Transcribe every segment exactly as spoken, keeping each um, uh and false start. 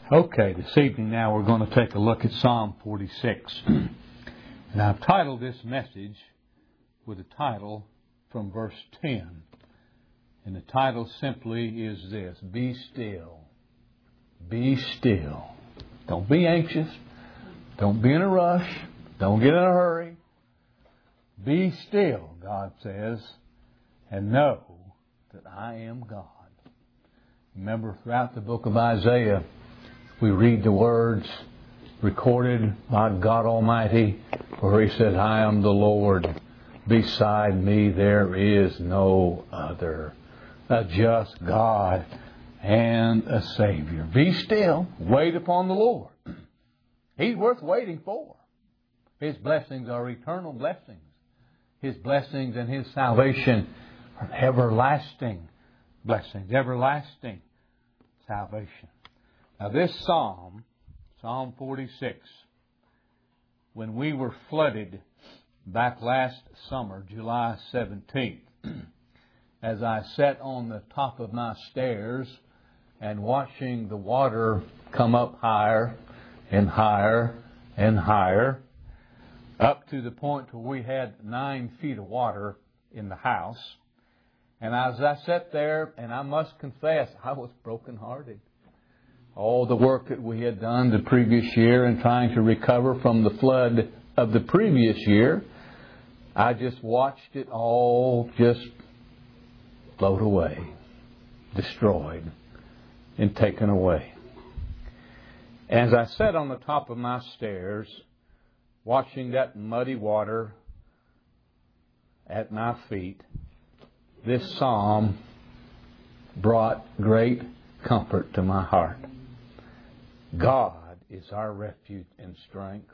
Okay, this evening now we're going to take a look at Psalm forty-six. And I've titled this message with a title from verse ten. And the title simply is this: Be still. Be still. Don't be anxious. Don't be in a rush. Don't get in a hurry. Be still, God says, and know that I am God. Remember, throughout the book of Isaiah, we read the words recorded by God Almighty, where He said, I am the Lord. Beside me there is no other. A just God and a Savior. Be still. Wait upon the Lord. He's worth waiting for. His blessings are eternal blessings. His blessings and His salvation are everlasting blessings. Everlasting salvation. Now this psalm, Psalm forty-six, when we were flooded back last summer, July seventeenth, as I sat on the top of my stairs and watching the water come up higher and higher and higher, up to the point where we had nine feet of water in the house. And as I sat there, and I must confess, I was brokenhearted. All the work that we had done the previous year in trying to recover from the flood of the previous year, I just watched it all just float away, destroyed, and taken away. As I sat on the top of my stairs, watching that muddy water at my feet, this psalm brought great comfort to my heart. God is our refuge and strength,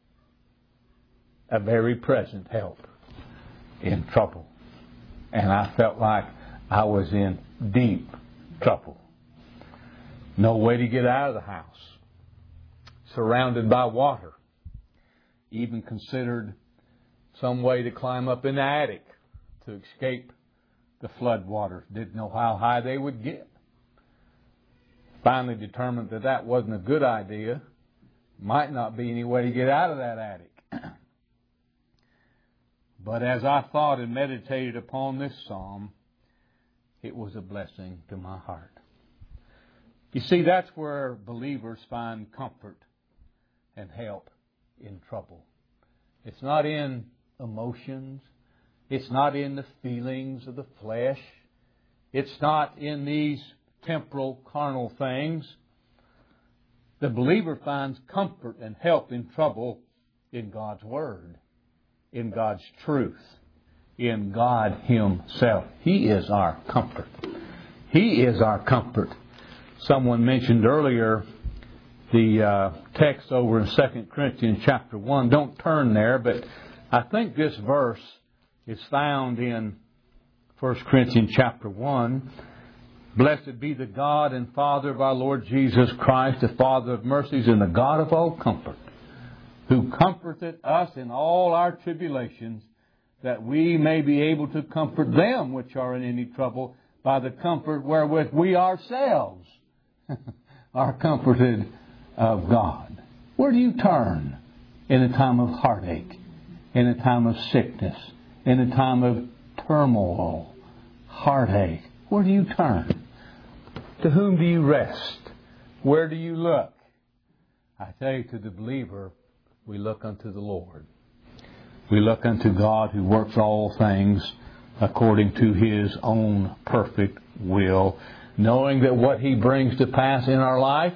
a very present help in trouble. And I felt like I was in deep trouble. No way to get out of the house. Surrounded by water. Even considered some way to climb up in the attic to escape the flood waters. Didn't know how high they would get. Finally determined that that wasn't a good idea. Might not be any way to get out of that attic. But as I thought and meditated upon this psalm, it was a blessing to my heart. You see, that's where believers find comfort and help in trouble. It's not in emotions. It's not in the feelings of the flesh. It's not in these temporal, carnal things. The believer finds comfort and help in trouble in God's Word, in God's truth, in God Himself. He is our comfort. He is our comfort. Someone mentioned earlier the uh, text over in Second Corinthians chapter one. Don't turn there, but I think this verse is found in First Corinthians chapter one. Blessed be the God and Father of our Lord Jesus Christ, the Father of mercies and the God of all comfort, who comforteth us in all our tribulations, that we may be able to comfort them which are in any trouble by the comfort wherewith we ourselves are comforted of God. Where do you turn in a time of heartache, in a time of sickness, in a time of turmoil, heartache? Where do you turn? To whom do you rest? Where do you look? I tell you, to the believer, we look unto the Lord. We look unto God who works all things according to His own perfect will, knowing that what He brings to pass in our life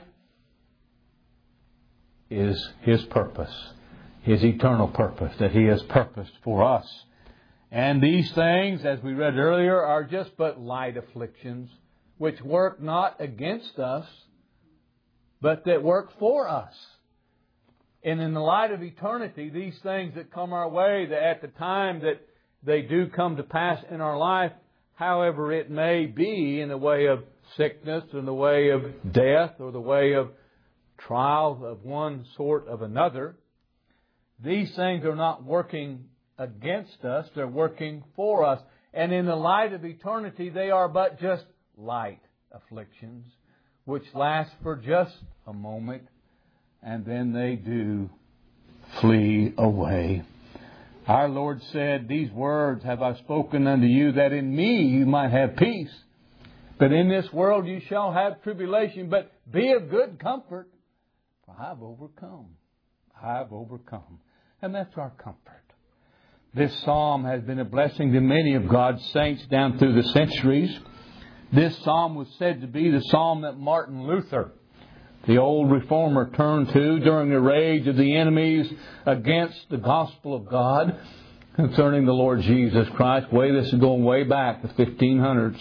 is His purpose, His eternal purpose that He has purposed for us. And these things, as we read earlier, are just but light afflictions, which work not against us, but that work for us. And in the light of eternity, these things that come our way, that at the time that they do come to pass in our life, however it may be, in the way of sickness, in the way of death, or the way of trials of one sort of another, these things are not working against us, they're working for us. And in the light of eternity, they are but just light afflictions, which last for just a moment, and then they do flee away. Our Lord said, "These words have I spoken unto you, that in me you might have peace. But in this world you shall have tribulation. But be of good comfort, for I have overcome." I have overcome. And that's our comfort. This psalm has been a blessing to many of God's saints down through the centuries. This psalm was said to be the psalm that Martin Luther, the old reformer, turned to during the rage of the enemies against the gospel of God concerning the Lord Jesus Christ. Way this is going way back, the fifteen hundreds.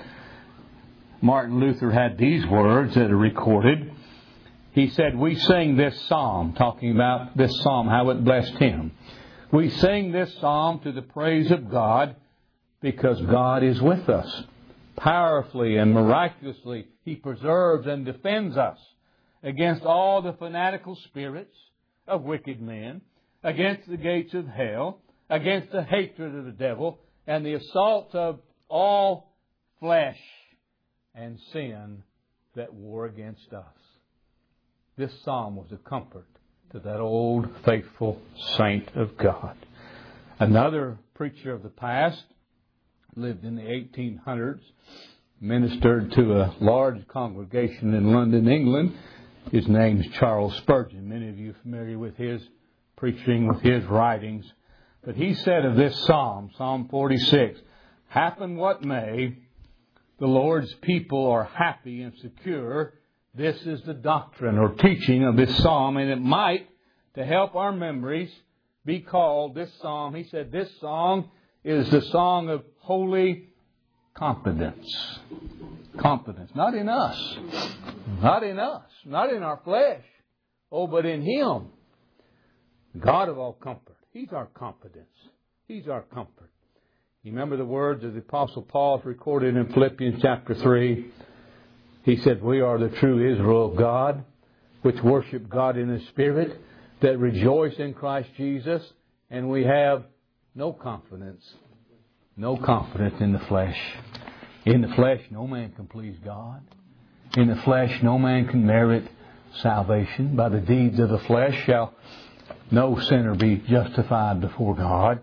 Martin Luther had these words that are recorded. He said, "We sing this psalm," talking about this psalm, how it blessed him. "We sing this psalm to the praise of God because God is with us. Powerfully and miraculously He preserves and defends us against all the fanatical spirits of wicked men, against the gates of hell, against the hatred of the devil, and the assaults of all flesh and sin that war against us." This psalm was a comfort to that old faithful saint of God. Another preacher of the past lived in the eighteen hundreds, ministered to a large congregation in London, England. His name's Charles Spurgeon. Many of you are familiar with his preaching, with his writings. But he said of this psalm, Psalm forty-six, "Happen what may, the Lord's people are happy and secure." This is the doctrine or teaching of this psalm, and it might, to help our memories, be called this psalm. He said this song is the song of holy confidence. Confidence. Not in us. Not in us. Not in our flesh. Oh, but in Him. God of all comfort. He's our confidence. He's our comfort. You remember the words of the Apostle Paul recorded in Philippians chapter three? He said, "We are the true Israel of God, which worship God in the Spirit, that rejoice in Christ Jesus, and we have no confidence, no confidence in the flesh. In the flesh, no man can please God. In the flesh, no man can merit salvation. By the deeds of the flesh shall no sinner be justified before God."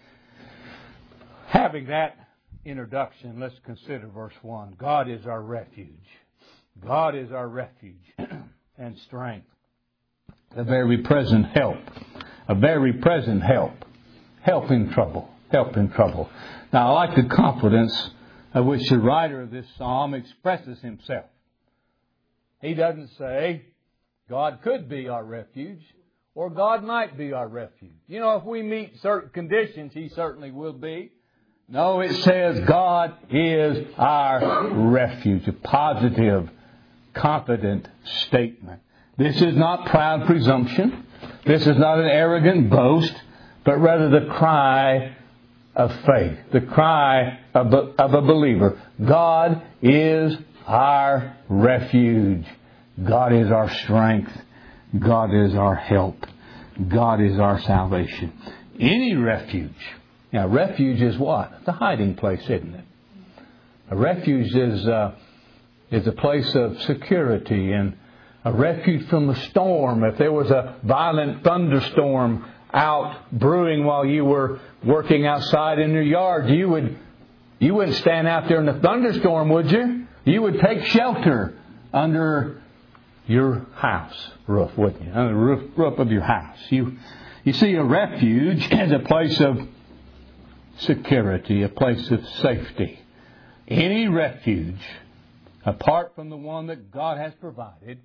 Having that introduction, let's consider verse one. God is our refuge. God is our refuge and strength. A very present help. A very present help. Help in trouble. Help in trouble. Now, I like the confidence of which the writer of this psalm expresses himself. He doesn't say, God could be our refuge, or God might be our refuge. You know, if we meet certain conditions, He certainly will be. No, it says God is our refuge. A positive, confident statement. This is not proud presumption. This is not an arrogant boast, but rather the cry of faith, the cry of a, of a believer. God is our refuge. God is our strength. God is our help. God is our salvation. Any refuge. Now, refuge is what? It's a hiding place, isn't it? A refuge is uh, is a place of security and a refuge from the storm. If there was a violent thunderstorm out brewing while you were working outside in your yard, you would you wouldn't stand out there in the thunderstorm, would you? You would take shelter under your house roof, wouldn't you? Under the roof, roof of your house. You you see, a refuge is a place of security, a place of safety. Any refuge, apart from the one that God has provided,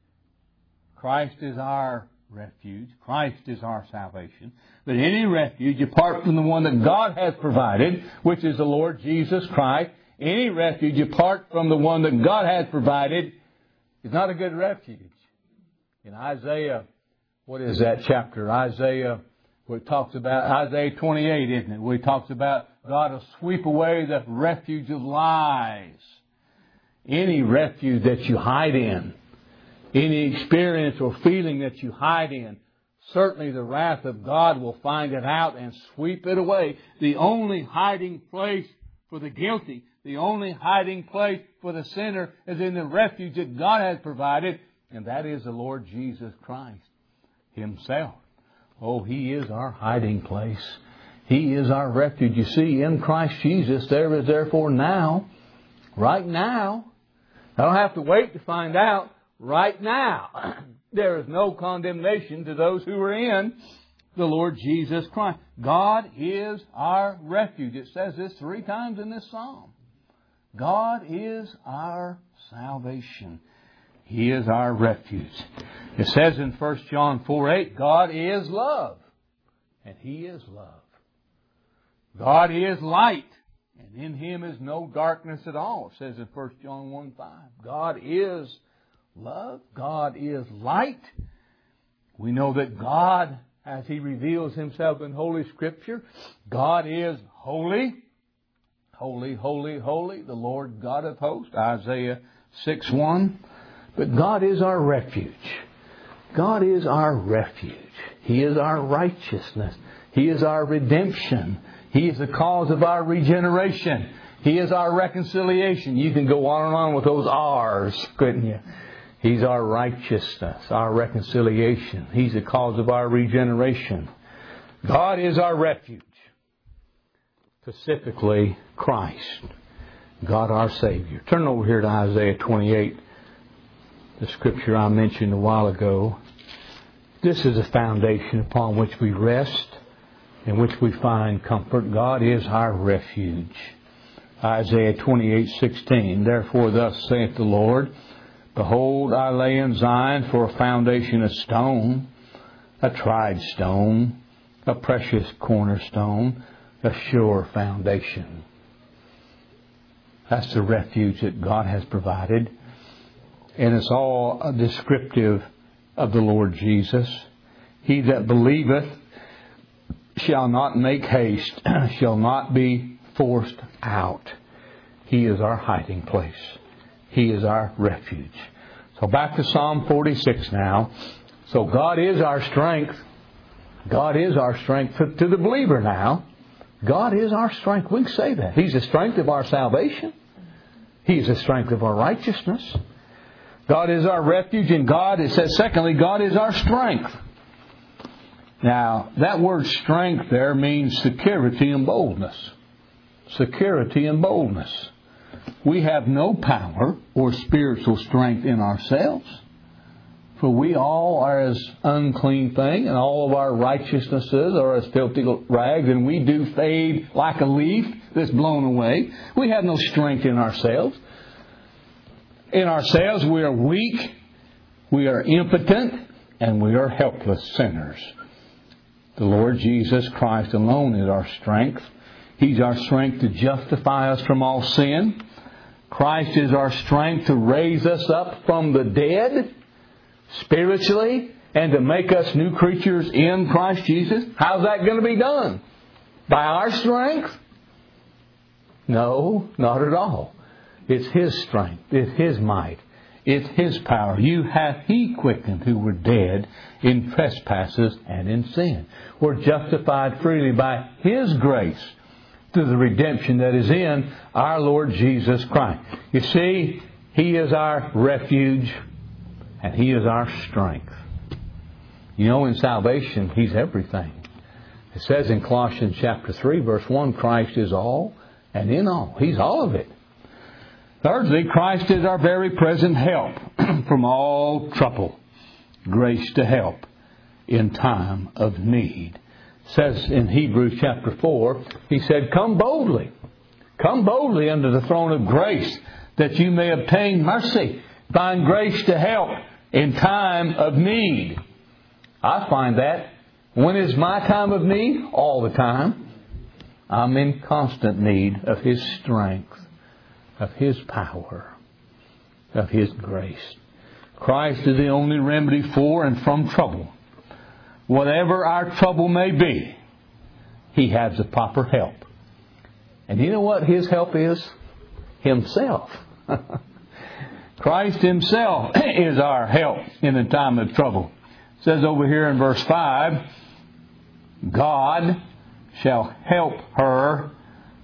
Christ is our refuge. Christ is our salvation. But any refuge, apart from the one that God has provided, which is the Lord Jesus Christ, any refuge apart from the one that God has provided is not a good refuge. In Isaiah, what is that chapter? Isaiah, where it talks about, Isaiah twenty-eight, isn't it? Where it talks about God will sweep away the refuge of lies. Any refuge that you hide in, any experience or feeling that you hide in, certainly the wrath of God will find it out and sweep it away. The only hiding place for the guilty. The only hiding place for the sinner is in the refuge that God has provided, and that is the Lord Jesus Christ Himself. Oh, He is our hiding place. He is our refuge. You see, in Christ Jesus, there is therefore now, right now, I don't have to wait to find out, right now, there is no condemnation to those who are in the Lord Jesus Christ. God is our refuge. It says this three times in this psalm. God is our salvation. He is our refuge. It says in First John four eight, God is love, and He is love. God is light, and in Him is no darkness at all. It says in First John one five. God is love. God is light. We know that God, as He reveals Himself in Holy Scripture, God is holy. Holy, holy, holy, the Lord God of hosts, Isaiah six one. But God is our refuge. God is our refuge. He is our righteousness. He is our redemption. He is the cause of our regeneration. He is our reconciliation. You can go on and on with those R's, couldn't you? He's our righteousness, our reconciliation. He's the cause of our regeneration. God is our refuge. Specifically, Christ, God our Savior. Turn over here to Isaiah twenty-eight, the scripture I mentioned a while ago. This is a foundation upon which we rest, in which we find comfort. God is our refuge. Isaiah twenty-eight sixteen. Therefore thus saith the Lord, Behold, I lay in Zion for a foundation of stone, a tried stone, a precious cornerstone, a sure foundation. That's the refuge that God has provided. And it's all descriptive of the Lord Jesus. He that believeth shall not make haste, shall not be forced out. He is our hiding place. He is our refuge. So back to Psalm forty-six now. So God is our strength. God is our strength to, to the believer now. God is our strength. We can say that. He's the strength of our salvation. He's the strength of our righteousness. God is our refuge, and God, it says secondly, God is our strength. Now, that word strength there means security and boldness. Security and boldness. We have no power or spiritual strength in ourselves. For we all are as unclean thing, and all of our righteousnesses are as filthy rags, and we do fade like a leaf that's blown away. We have no strength in ourselves. In ourselves we are weak, we are impotent, and we are helpless sinners. The Lord Jesus Christ alone is our strength. He's our strength to justify us from all sin. Christ is our strength to raise us up from the dead spiritually and to make us new creatures in Christ Jesus. How's that going to be done? By our strength? No, not at all. It's His strength. It's His might. It's His power. You hath He quickened who were dead in trespasses and in sin. We're justified freely by His grace through the redemption that is in our Lord Jesus Christ. You see, He is our refuge and He is our strength. You know, in salvation, He's everything. It says in Colossians chapter three, verse one, Christ is all and in all. He's all of it. Thirdly, Christ is our very present help from all trouble. Grace to help in time of need. It says in Hebrews chapter four, He said, Come boldly. Come boldly unto the throne of grace, that you may obtain mercy, find grace to help in time of need. I find that. When is my time of need? All the time. I'm in constant need of His strength, of His power, of His grace. Christ is the only remedy for and from trouble. Whatever our trouble may be, He has the proper help. And you know what His help is? Himself. Christ Himself is our help in the time of trouble. It says over here in verse five, God shall help her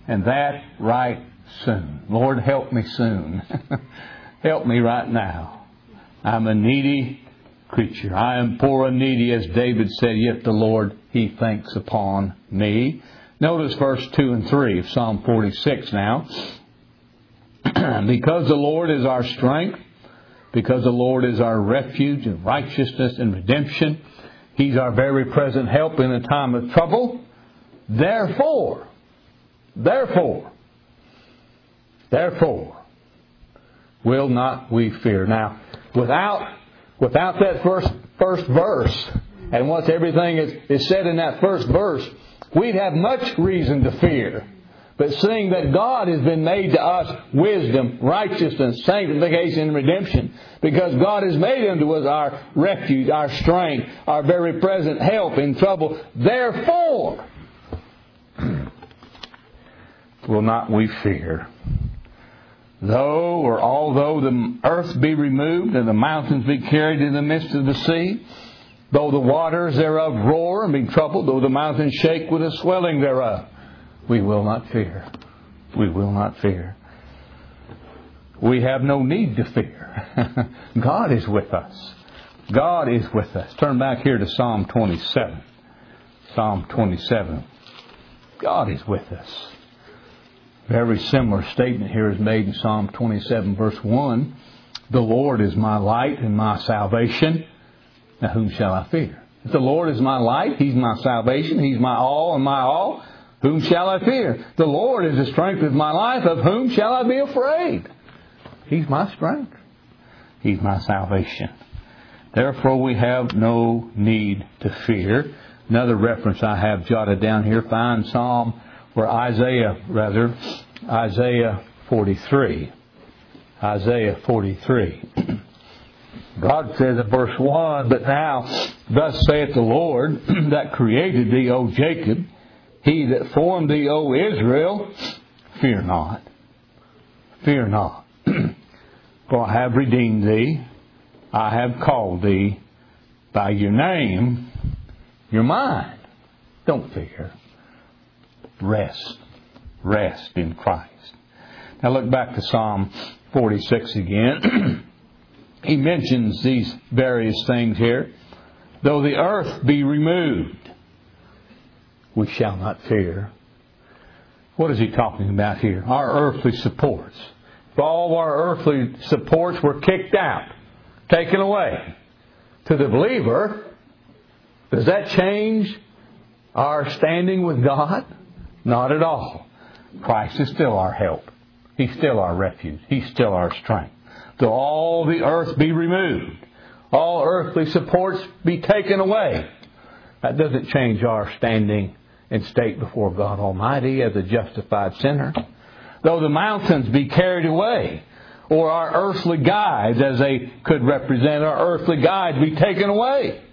And that right soon. Lord, help me soon. Help me right now. I'm a needy creature. I am poor and needy, as David said, yet the Lord, He thinks upon me. Notice verse two and three of Psalm forty-six now. Because the Lord is our strength, because the Lord is our refuge and righteousness and redemption, He's our very present help in a time of trouble. Therefore, therefore, therefore, will not we fear. Now, without without that first first verse and what everything is, is said in that first verse, we'd have much reason to fear. But seeing that God has been made to us wisdom, righteousness, sanctification, and redemption, because God has made unto us our refuge, our strength, our very present help in trouble, therefore will not we fear. Though or although the earth be removed and the mountains be carried in the midst of the sea, though the waters thereof roar and be troubled, though the mountains shake with the swelling thereof, we will not fear. We will not fear. We have no need to fear. God is with us. God is with us. Turn back here to Psalm twenty-seven. Psalm twenty-seven. God is with us. Very similar statement here is made in Psalm twenty-seven, verse one. The Lord is my light and my salvation. Now whom shall I fear? If the Lord is my light, He's my salvation, He's my all and my all, whom shall I fear? The Lord is the strength of my life. Of whom shall I be afraid? He's my strength. He's my salvation. Therefore we have no need to fear. Another reference I have jotted down here, find Psalm, or Isaiah rather, Isaiah forty-three. Isaiah forty-three. God says in verse one, but now thus saith the Lord that created thee, O Jacob, He that formed thee, O Israel, fear not. Fear not. For I have redeemed thee. I have called thee by your name. You're mine. Don't fear. Rest. Rest in Christ. Now look back to Psalm forty-six again. He mentions these various things here. Though the earth be removed, we shall not fear. What is he talking about here? Our earthly supports. If all of our earthly supports were kicked out, taken away, to the believer, does that change our standing with God? Not at all. Christ is still our help. He's still our refuge. He's still our strength. Though all the earth be removed, all earthly supports be taken away, that doesn't change our standing and state before God Almighty as a justified sinner. Though the mountains be carried away, or our earthly guides, as they could represent, our earthly guides be taken away,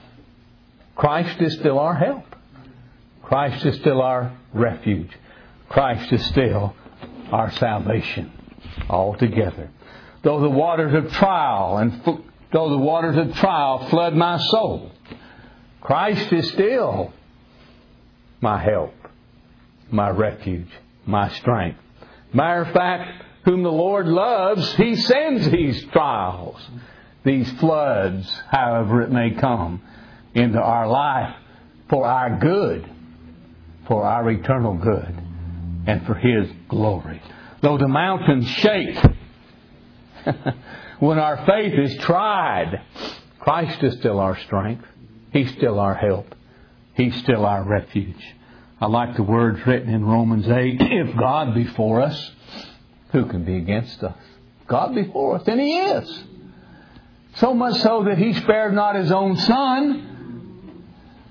Christ is still our help. Christ is still our refuge. Christ is still our salvation altogether. Though the waters of trial and though the waters of trial flood my soul, Christ is still my help, my refuge, my strength. Matter of fact, whom the Lord loves, He sends these trials, these floods, however it may come, into our life for our good, for our eternal good, and for His glory. Though the mountains shake, when our faith is tried, Christ is still our strength. He's still our help. He's still our refuge. I like the words written in Romans eight. If God be for us, who can be against us? God be for us, and He is. So much so that He spared not His own Son,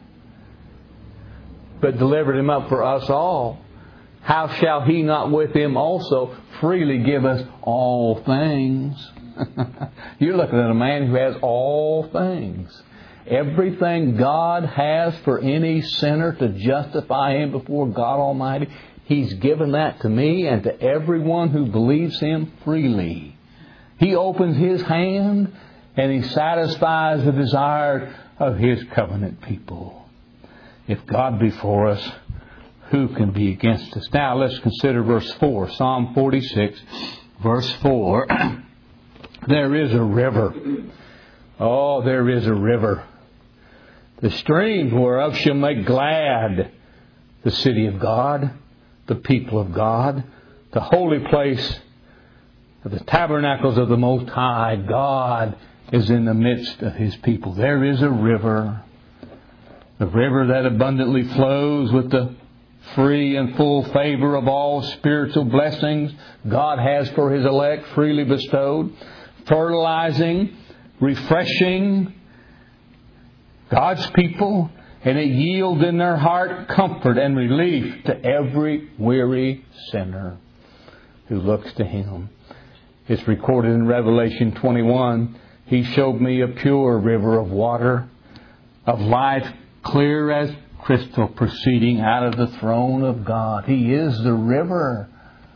but delivered Him up for us all. How shall He not with Him also freely give us all things? You're looking at a man who has all things. Everything God has for any sinner to justify him before God Almighty, He's given that to me and to everyone who believes Him freely. He opens His hand and He satisfies the desire of His covenant people. If God be for us, who can be against us? Now let's consider verse four. Psalm forty-six, verse four. There is a river. Oh, there is a river. The streams whereof shall make glad the city of God, the people of God, the holy place of the tabernacles of the Most High. God is in the midst of His people. There is a river. The river that abundantly flows with the free and full favor of all spiritual blessings God has for His elect, freely bestowed, fertilizing, refreshing God's people, and it yields in their heart comfort and relief to every weary sinner who looks to Him. It's recorded in Revelation twenty-one. He showed me a pure river of water, of life, clear as crystal, proceeding out of the throne of God. He is the river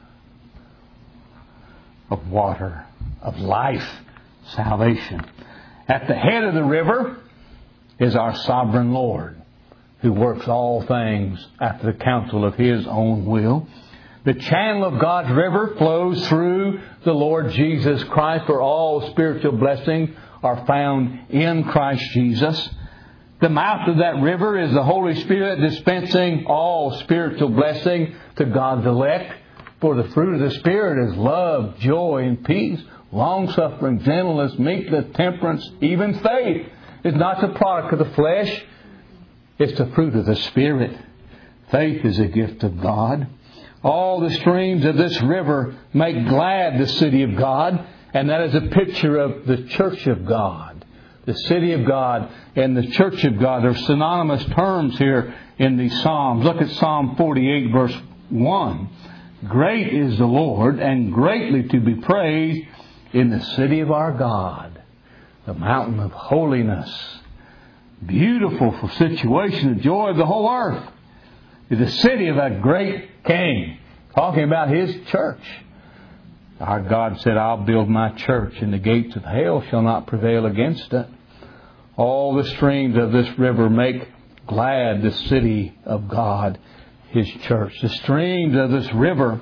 of water, of life, salvation. At the head of the river is our sovereign Lord, who works all things after the counsel of His own will. The channel of God's river flows through the Lord Jesus Christ, for all spiritual blessings are found in Christ Jesus. The mouth of that river is the Holy Spirit dispensing all spiritual blessing to God's elect. For the fruit of the Spirit is love, joy, and peace, long-suffering, gentleness, meekness, temperance, even faith. It's not the product of the flesh. It's the fruit of the Spirit. Faith is a gift of God. All the streams of this river make glad the city of God. And that is a picture of the church of God. The city of God and the church of God. They're synonymous terms here in these Psalms. Look at Psalm forty-eight, verse one. Great is the Lord, and greatly to be praised in the city of our God, the mountain of holiness. Beautiful for situation, the joy of the whole earth. Is the city of a great King. Talking about His church. Our God said, I'll build my church, and the gates of hell shall not prevail against it. All the streams of this river make glad the city of God, His church. The streams of this river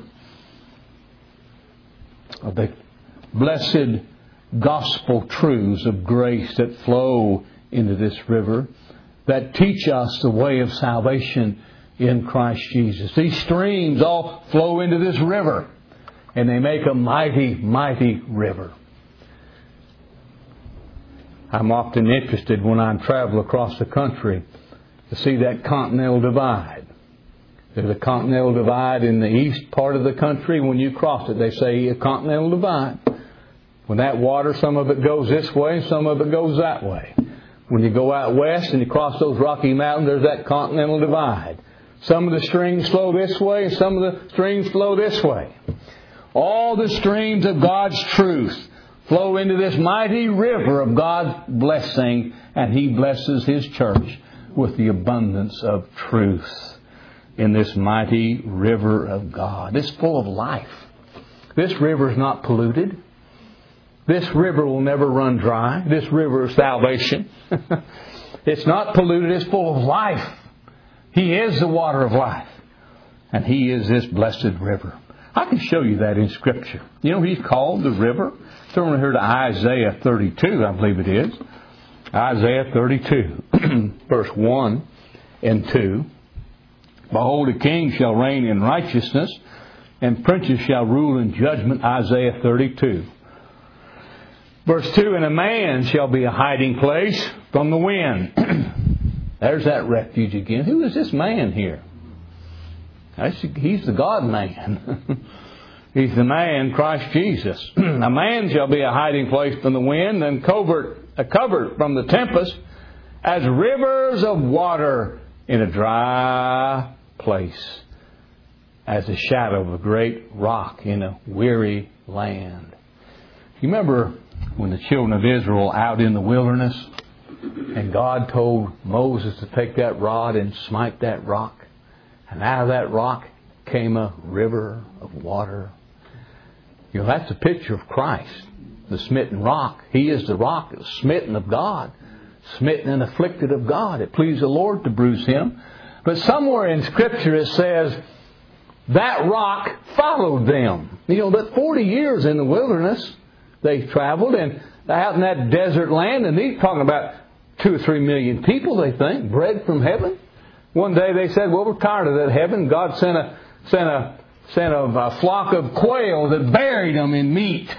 are the blessed gospel truths of grace that flow into this river, that teach us the way of salvation in Christ Jesus. These streams all flow into this river, and they make a mighty, mighty river. I'm often interested when I travel across the country to see that continental divide. There's a continental divide in the east part of the country. When you cross it, they say a continental divide. When that water, some of it goes this way, some of it goes that way. When you go out west and you cross those Rocky Mountains, there's that continental divide. Some of the streams flow this way, and some of the streams flow this way. All the streams of God's truth flow into this mighty river of God's blessing, and He blesses His church with the abundance of truth in this mighty river of God. It's full of life. This river is not polluted. This river will never run dry. This river of salvation. It's not polluted. It's full of life. He is the water of life. And He is this blessed river. I can show you that in Scripture. You know, He's called the river. Turn here to Isaiah thirty-two, I believe it is. Isaiah thirty-two, verse one and two. Behold, a king shall reign in righteousness, and princes shall rule in judgment. Isaiah thirty-two. Verse two, and a man shall be a hiding place from the wind. There's that refuge again. Who is this man here? He's the God-man. He's the man, Christ Jesus. A man shall be a hiding place from the wind, and covert, a covert from the tempest, as rivers of water in a dry place, as the shadow of a great rock in a weary land. You remember when the children of Israel out in the wilderness, and God told Moses to take that rod and smite that rock, and out of that rock came a river of water. You know, that's a picture of Christ, the smitten rock. He is the rock that was smitten of God, smitten and afflicted of God. It pleased the Lord to bruise Him. But somewhere in Scripture it says, that rock followed them. You know, that forty years in the wilderness, they traveled and out in that desert land, and he's talking about two or three million people, they think, bread from heaven. One day they said, well, we're tired of that heaven. God sent a sent a sent a, a flock of quail that buried them in meat.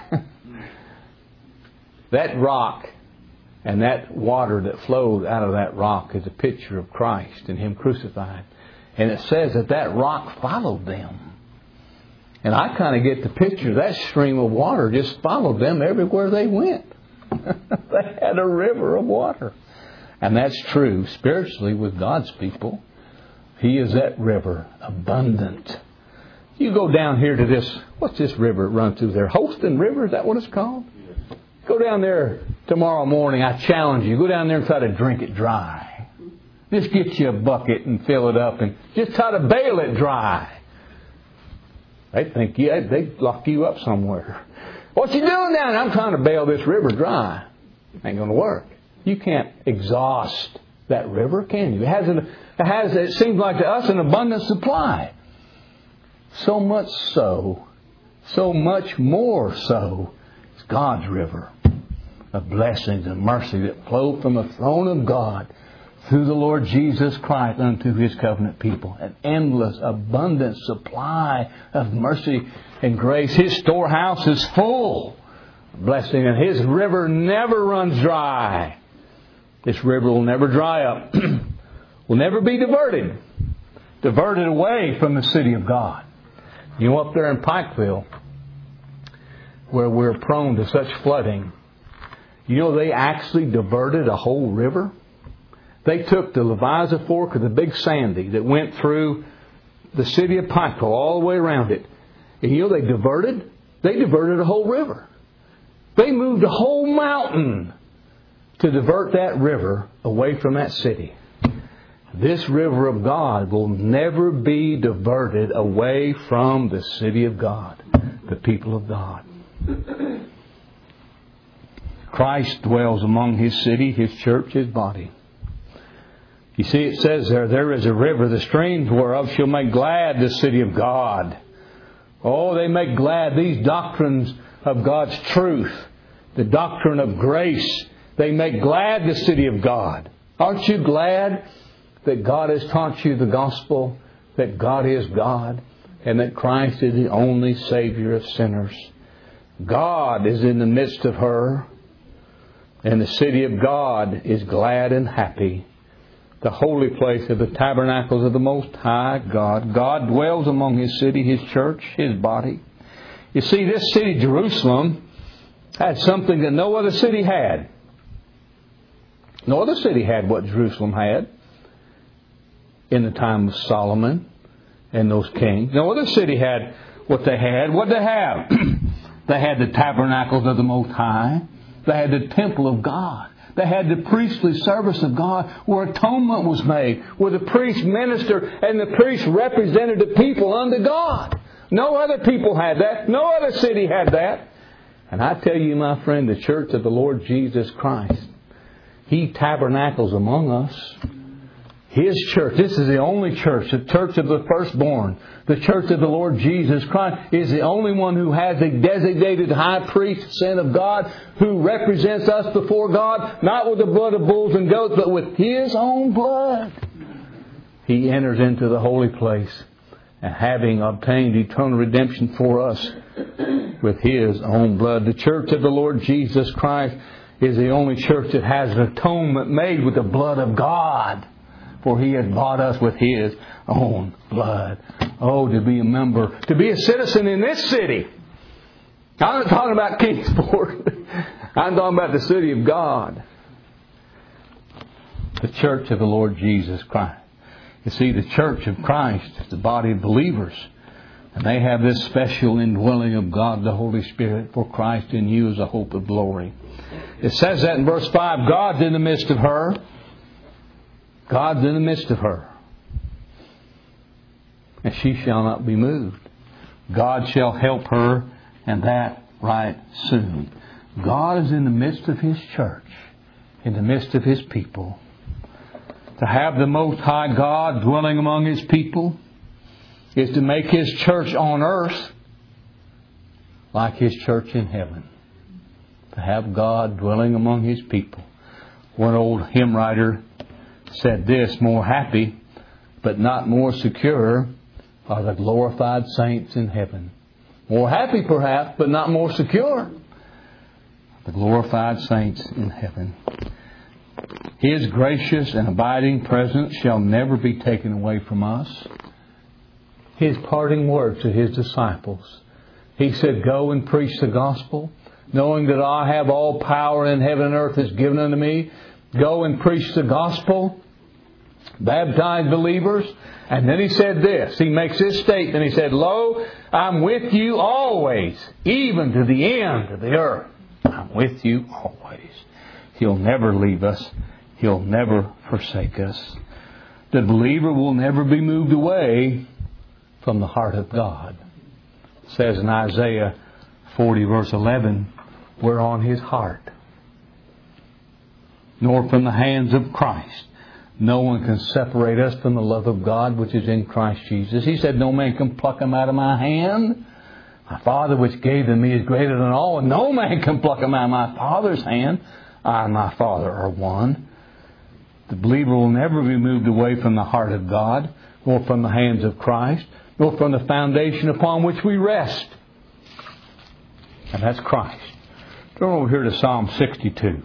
That rock and that water that flowed out of that rock is a picture of Christ and Him crucified. And it says that that rock followed them. And I kind of get the picture. That stream of water just followed them everywhere they went. They had a river of water. And that's true spiritually with God's people. He is that river, abundant. You go down here to this, what's this river that runs through there? Holston River, is that what it's called? Yes. Go down there tomorrow morning, I challenge you. Go down there and try to drink it dry. Just get you a bucket and fill it up and just try to bail it dry. They think you, they'd lock you up somewhere. What you doing down there? I'm trying to bail this river dry. Ain't going to work. You can't exhaust that river, can you? It has, an, it has, it seems like to us, an abundant supply. So much so, so much more so, it's God's river of blessings and mercy that flow from the throne of God through the Lord Jesus Christ unto His covenant people. An endless, abundant supply of mercy and grace. His storehouse is full of blessing, and His river never runs dry. This river will never dry up. Will never be diverted. Diverted away from the city of God. You know, up there in Pikeville, where we're prone to such flooding, you know they actually diverted a whole river? They took the Leviza Fork of the Big Sandy that went through the city of Pikeville all the way around it. And you know they diverted? They diverted a whole river. They moved a whole mountain to divert that river away from that city. This river of God will never be diverted away from the city of God, the people of God. Christ dwells among His city, His church, His body. You see, it says there, there is a river, the streams whereof shall make glad the city of God. Oh, they make glad these doctrines of God's truth, the doctrine of grace. They make glad the city of God. Aren't you glad that God has taught you the gospel, that God is God, and that Christ is the only Savior of sinners? God is in the midst of her, and the city of God is glad and happy. The holy place of the tabernacles of the Most High God. God dwells among His city, His church, His body. You see, this city, Jerusalem, had something that no other city had. No other city had what Jerusalem had in the time of Solomon and those kings. No other city had what they had. What did they have? They had the tabernacles of the Most High. They had the temple of God. They had the priestly service of God where atonement was made, where the priest ministered and the priest represented the people unto God. No other people had that. No other city had that. And I tell you, my friend, the church of the Lord Jesus Christ, He tabernacles among us. His church, this is the only church, the church of the firstborn, the church of the Lord Jesus Christ, is the only one who has a designated high priest sent of God who represents us before God, not with the blood of bulls and goats, but with His own blood. He enters into the holy place, and having obtained eternal redemption for us with His own blood. The church of the Lord Jesus Christ is the only church that has an atonement made with the blood of God. For He has bought us with His own blood. Oh, to be a member, to be a citizen in this city. I'm not talking about Kingsport. I'm talking about the city of God. The church of the Lord Jesus Christ. You see, the church of Christ is the body of believers. And they have this special indwelling of God, the Holy Spirit, for Christ in you is a hope of glory. It says that in verse five, God's in the midst of her. God's in the midst of her. And she shall not be moved. God shall help her, and that right soon. God is in the midst of His church, in the midst of His people. To have the Most High God dwelling among His people is to make His church on earth like His church in heaven. To have God dwelling among His people. One old hymn writer said this, more happy but not more secure are the glorified saints in heaven. More happy perhaps, but not more secure. The glorified saints in heaven. His gracious and abiding presence shall never be taken away from us. His parting words to His disciples. He said, go and preach the gospel, knowing that I have all power in heaven and earth is given unto me. Go and preach the gospel. Baptize believers. And then He said this. He makes this statement. He said, lo, I'm with you always, even to the end of the earth. I'm with you always. He'll never leave us. He'll never forsake us. The believer will never be moved away from the heart of God. It says in Isaiah forty verse eleven, we're on His heart. Nor from the hands of Christ. No one can separate us from the love of God which is in Christ Jesus. He said, no man can pluck Him out of my hand. My Father which gave them me is greater than all, and no man can pluck Him out of my Father's hand. I and my Father are one. The believer will never be moved away from the heart of God, nor from the hands of Christ, nor from the foundation upon which we rest. And that's Christ. Turn over here to Psalm sixty-two.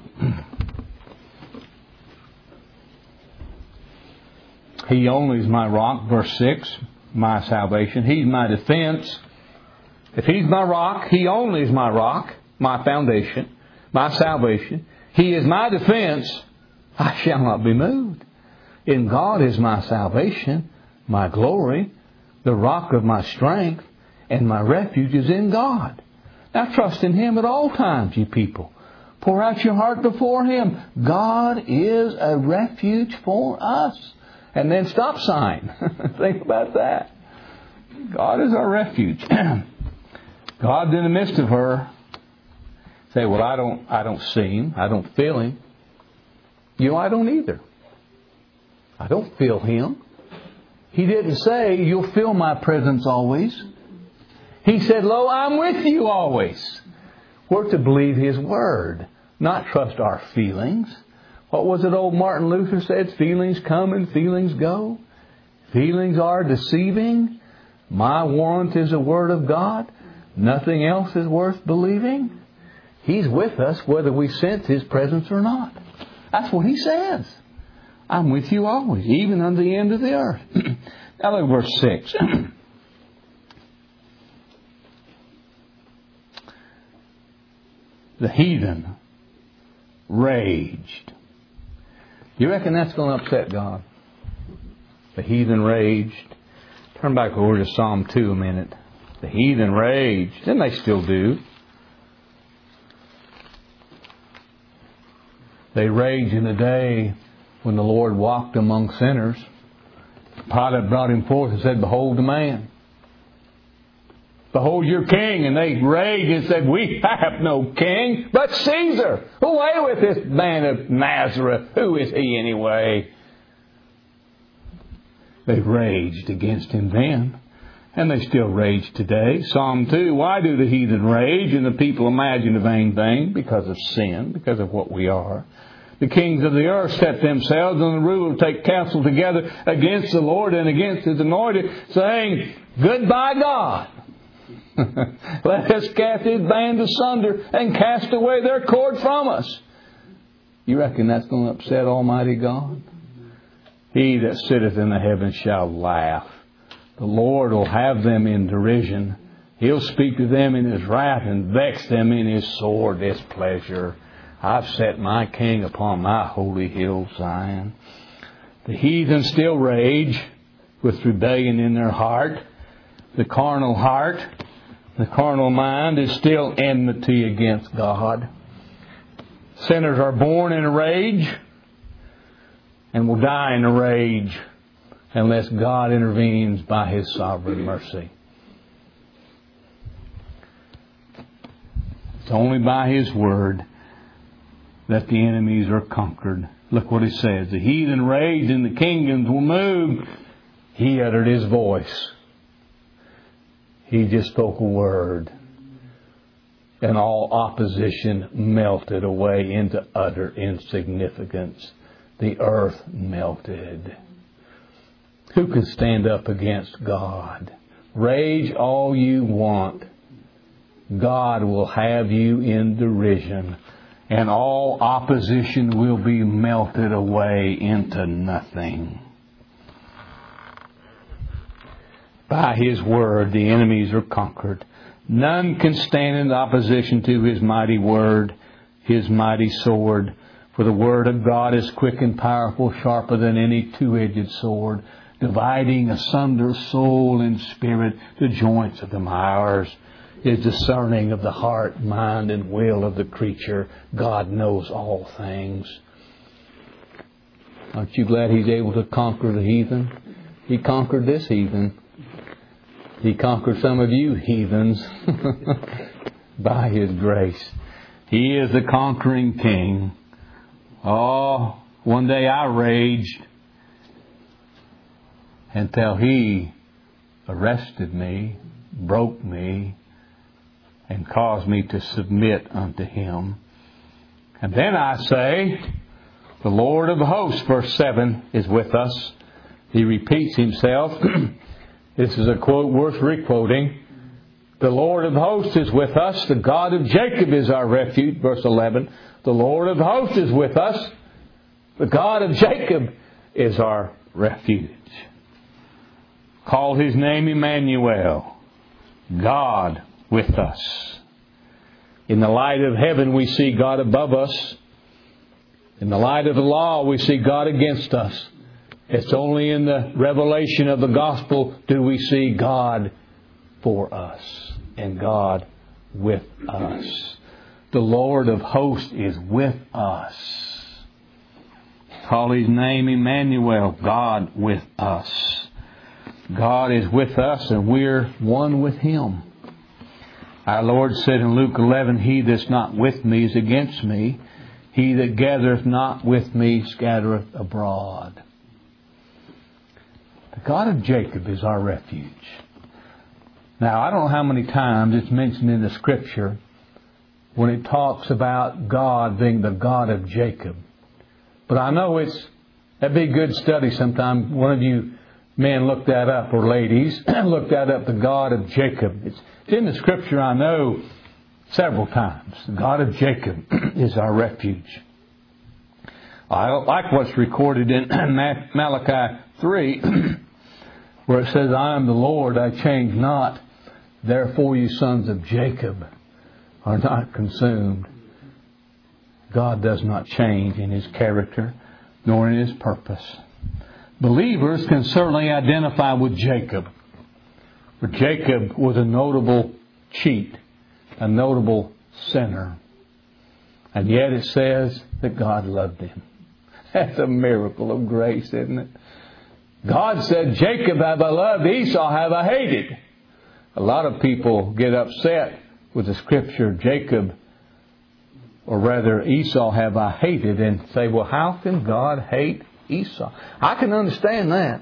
He only is my rock, verse six, my salvation. He's my defense. If He's my rock, He only is my rock, my foundation, my salvation. He is my defense. I shall not be moved. In God is my salvation, my glory, the rock of my strength, and my refuge is in God. Now trust in Him at all times, ye people. Pour out your heart before Him. God is a refuge for us. And then stop sign. Think about that. God is our refuge. God's in the midst of her. Say, well, I don't, I don't see Him. I don't feel Him. You know, I don't either. I don't feel Him. He didn't say, you'll feel my presence always. He said, lo, I'm with you always. We're to believe His Word, not trust our feelings. What was it old Martin Luther said? Feelings come and feelings go. Feelings are deceiving. My warrant is the Word of God. Nothing else is worth believing. He's with us whether we sense His presence or not. That's what He says. I'm with you always, even unto the end of the earth. Now look at verse six. The heathen raged. You reckon that's going to upset God? The heathen raged. Turn back over to Psalm two a minute. The heathen raged. And they still do. They raged in the day when the Lord walked among sinners. Pilate brought Him forth and said, behold the man. Behold your king. And they raged and said, we have no king but Caesar. Away with this man of Nazareth. Who is He anyway? They raged against Him then. And they still rage today. Psalm two, why do the heathen rage and the people imagine a vain thing? Because of sin, because of what we are. The kings of the earth set themselves, and the rulers take counsel together against the Lord and against His anointed, saying, goodbye God. Let us cast His band asunder and cast away their cord from us. You reckon that's going to upset Almighty God? He that sitteth in the heavens shall laugh. The Lord will have them in derision. He'll speak to them in His wrath and vex them in His sore displeasure. I've set my King upon my holy hill, Zion. The heathen still rage with rebellion in their heart. The carnal heart, the carnal mind is still enmity against God. Sinners are born in a rage and will die in a rage unless God intervenes by His sovereign mercy. It's only by His Word that the enemies are conquered Look what it says. The heathen raged and the kingdoms were moved. He uttered His voice. He just spoke a word. And all opposition melted away into utter insignificance. The earth melted. Who can stand up against God? Rage all you want. God will have you in derision. And all opposition will be melted away into nothing. By His word, the enemies are conquered. None can stand in opposition to His mighty word, His mighty sword. For the word of God is quick and powerful, sharper than any two-edged sword, dividing asunder soul and spirit, the joints of the marrows, is discerning of the heart, mind, and will of the creature. God knows all things. Aren't you glad He's able to conquer the heathen? He conquered this heathen. He conquered some of you heathens by His grace. He is the conquering King. Oh, one day I raged until He arrested me, broke me, and caused me to submit unto Him. And then I say, the Lord of hosts, verse seven, is with us. He repeats Himself. This is a quote worth requoting. The Lord of hosts is with us. The God of Jacob is our refuge. Verse eleven. The Lord of hosts is with us. The God of Jacob is our refuge. Call His name Emmanuel. God with us. In the light of heaven we see God above us. In the light of the law we see God against us. It's only in the revelation of the gospel do we see God for us and God with us. The Lord of hosts is with us. Call His name Emmanuel, God with us. God is with us and we're one with Him. Our Lord said in Luke eleven, He that's not with me is against me. He that gathereth not with me scattereth abroad. The God of Jacob is our refuge. Now, I don't know how many times it's mentioned in the Scripture when it talks about God being the God of Jacob. But I know it's, that'd be a good study sometime. One of you men look that up, or ladies, look that up, the God of Jacob. It's, it's in the Scripture, I know, several times. The God of Jacob is our refuge. I like what's recorded in Malachi three, where it says, I am the Lord, I change not. Therefore you sons of Jacob are not consumed. God does not change in His character, nor in His purpose. Believers can certainly identify with Jacob. For Jacob was a notable cheat, a notable sinner. And yet it says that God loved him. That's a miracle of grace, isn't it? God said, Jacob have I loved, Esau have I hated. A lot of people get upset with the Scripture, Jacob, or rather Esau have I hated, and say, well, how can God hate Esau? I can understand that.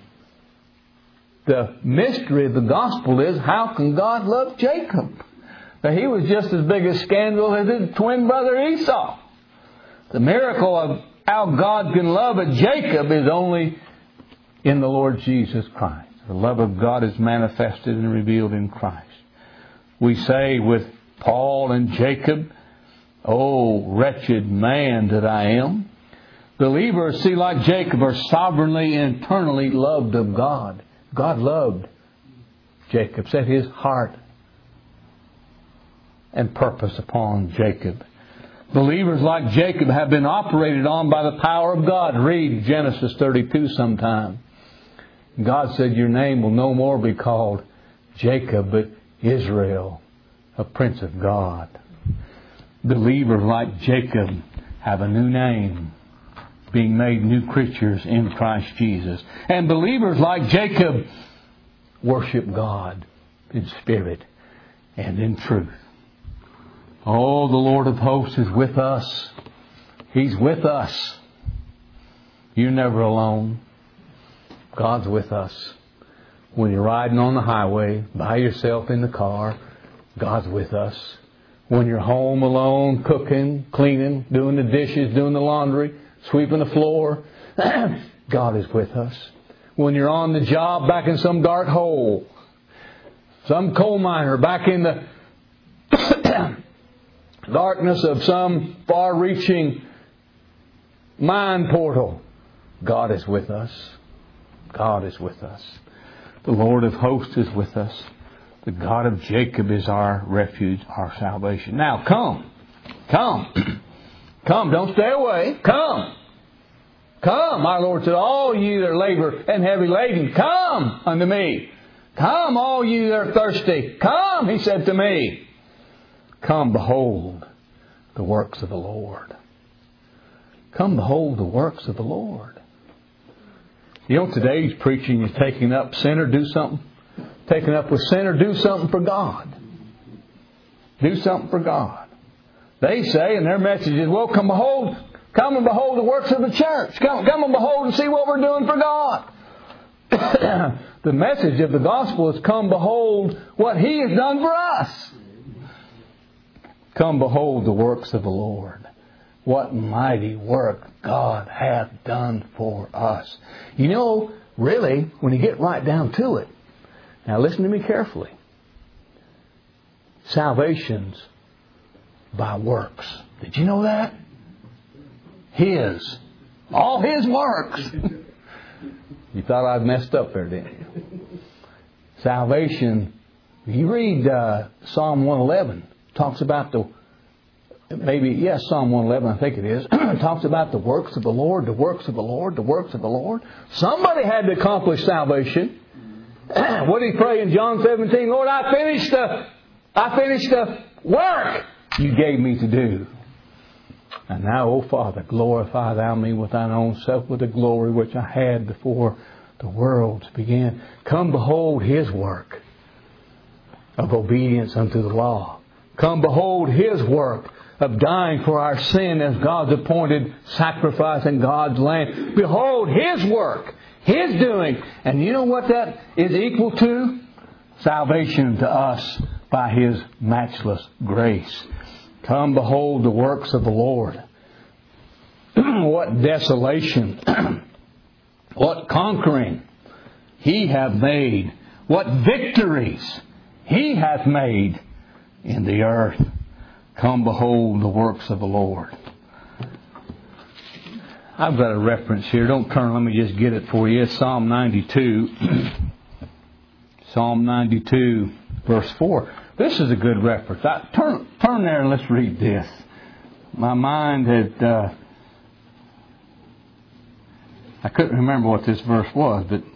The mystery of the gospel is, how can God love Jacob? Now, he was just as big a scandal as his twin brother Esau. The miracle of how God can love a Jacob is only in the Lord Jesus Christ. The love of God is manifested and revealed in Christ. We say with Paul and Jacob, oh, wretched man that I am. Believers, see, like Jacob, are sovereignly and eternally loved of God. God loved Jacob, set His heart and purpose upon Jacob. Believers like Jacob have been operated on by the power of God. Read Genesis thirty-two sometime. God said, your name will no more be called Jacob, but Israel, a prince of God. Believers like Jacob have a new name, being made new creatures in Christ Jesus. And believers like Jacob worship God in spirit and in truth. Oh, the Lord of hosts is with us. He's with us. You're never alone. God's with us. When you're riding on the highway, by yourself in the car, God's with us. When you're home alone, cooking, cleaning, doing the dishes, doing the laundry, sweeping the floor, God is with us. When you're on the job back in some dark hole, some coal miner back in the darkness of some far-reaching mine portal, God is with us. God is with us. The Lord of hosts is with us. The God of Jacob is our refuge, our salvation. Now come. Come. Come. Don't stay away. Come. Come. Our Lord said, all you that labor and heavy laden, come unto me. Come, all you that are thirsty. Come, He said to me. Come, behold the works of the Lord. Come, behold the works of the Lord. You know, today's preaching is taking up sinner, do something. Taking up with sinner, do something for God. Do something for God. They say in their message is, well, come behold, come and behold the works of the church. Come, come and behold and see what we're doing for God. The message of the gospel is, come behold what He has done for us. Come behold the works of the Lord. What mighty work God hath done for us. You know, really, when you get right down to it, now listen to me carefully. Salvation's by works. Did you know that? His. All His works. You thought I'd messed up there, didn't you? Salvation, if you read uh, Psalm one eleven, talks about the, maybe, yes, Psalm one eleven, I think it is, talks about the works of the Lord, the works of the Lord, the works of the Lord. Somebody had to accomplish salvation. What did He pray in John seventeen? Lord, I finished the, I finished the work You gave me to do. And now, O Father, glorify Thou me with Thine own self with the glory which I had before the worlds began. Come behold His work of obedience unto the law. Come behold His work of dying for our sin as God's appointed sacrifice in God's land. Behold His work, His doing. And you know what that is equal to? Salvation to us by His matchless grace. Come behold the works of the Lord. What desolation. What conquering He hath made. What victories He hath made in the earth. Come behold the works of the Lord. I've got a reference here. Don't turn. Let me just get it for you. It's Psalm ninety-two. Psalm ninety-two, verse four. This is a good reference. I, turn, turn there and let's read this. My mind had... Uh, I couldn't remember what this verse was, but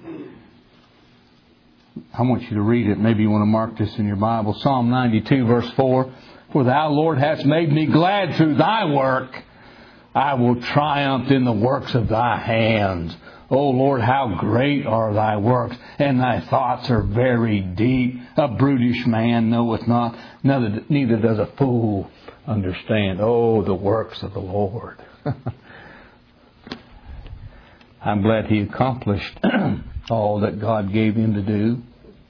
I want you to read it. Maybe you want to mark this in your Bible. Psalm ninety-two, verse four. For Thou, Lord, hast made me glad through Thy work. I will triumph in the works of Thy hands. O Lord, how great are Thy works, and Thy thoughts are very deep. A brutish man knoweth not, neither does a fool understand. Oh, the works of the Lord. I'm glad He accomplished all that God gave Him to do.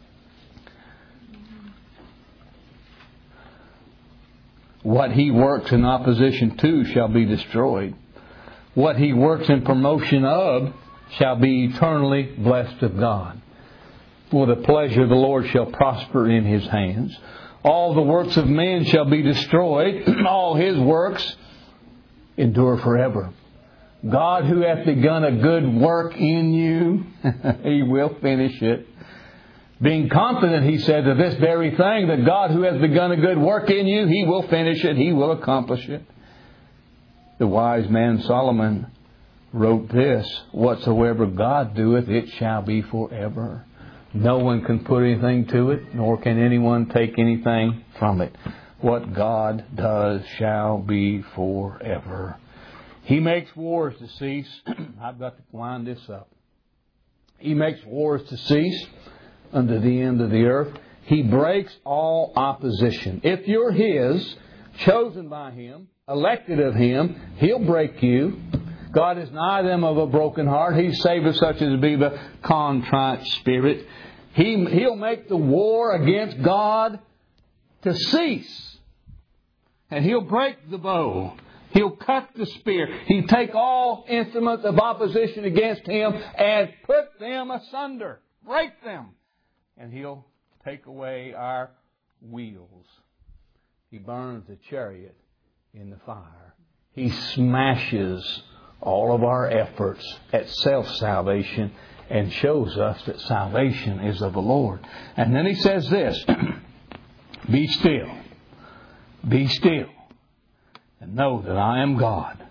What He works in opposition to shall be destroyed. What He works in promotion of shall be eternally blessed of God. For the pleasure of the Lord shall prosper in His hands. All the works of men shall be destroyed. All His works endure forever. God who hath begun a good work in you, He will finish it. Being confident, he said, of this very thing, that God who has begun a good work in you, He will finish it. He will accomplish it. The wise man Solomon wrote this, whatsoever God doeth, it shall be forever. No one can put anything to it, nor can anyone take anything from it. What God does shall be forever. He makes wars to cease. I've got to wind this up. He makes wars to cease unto the end of the earth. He breaks all opposition. If you're His, chosen by Him, elected of Him, He'll break you. God is nigh them of a broken heart. He saveth such as be the contrite spirit. He, he'll make the war against God to cease. And He'll break the bow. He'll cut the spear. He'll take all instruments of opposition against Him and put them asunder. Break them. And He'll take away our wheels. He burns the chariot in the fire. He smashes all of our efforts at self-salvation and shows us that salvation is of the Lord. And then He says this, be still, be still, and know that I am God.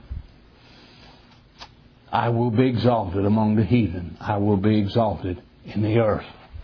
I will be exalted among the heathen. I will be exalted in the earth.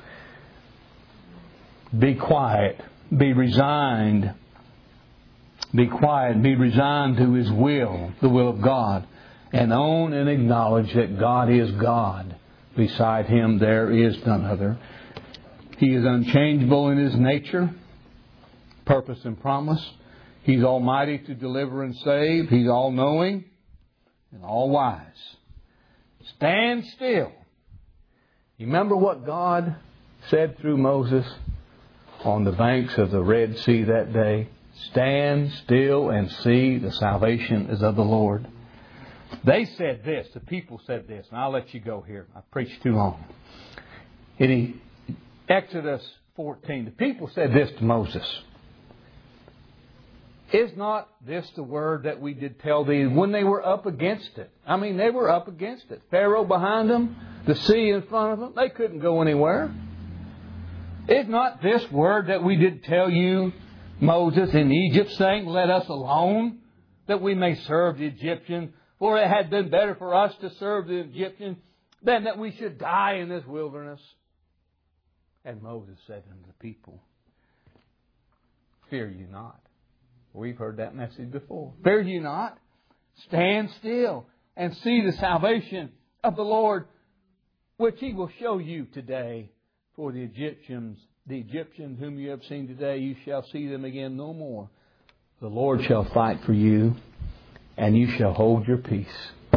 Be quiet, be resigned. Be quiet, be resigned to His will, the will of God, and own and acknowledge that God is God. Beside Him there is none other. He is unchangeable in His nature, purpose and promise. He's almighty to deliver and save. He's all-knowing and all-wise. Stand still. You remember what God said through Moses on the banks of the Red Sea that day? Stand still and see the salvation is of the Lord. They said this. The people said this. And I'll let you go here. I preached too long. In Exodus fourteen, the people said this to Moses. Is not this the word that we did tell thee when they were up against it? I mean, they were up against it. Pharaoh behind them, the sea in front of them. They couldn't go anywhere. Is not this word that we did tell you, Moses, in Egypt, saying, let us alone, that we may serve the Egyptians? For it had been better for us to serve the Egyptians than that we should die in this wilderness. And Moses said unto the people, fear you not. We've heard that message before. Fear you not. Stand still and see the salvation of the Lord, which He will show you today. For the Egyptians, the Egyptians whom you have seen today, you shall see them again no more. The Lord shall fight for you, and you shall hold your peace.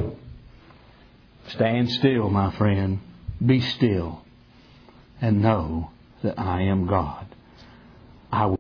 Stand still, my friend. Be still, and know that I am God. I will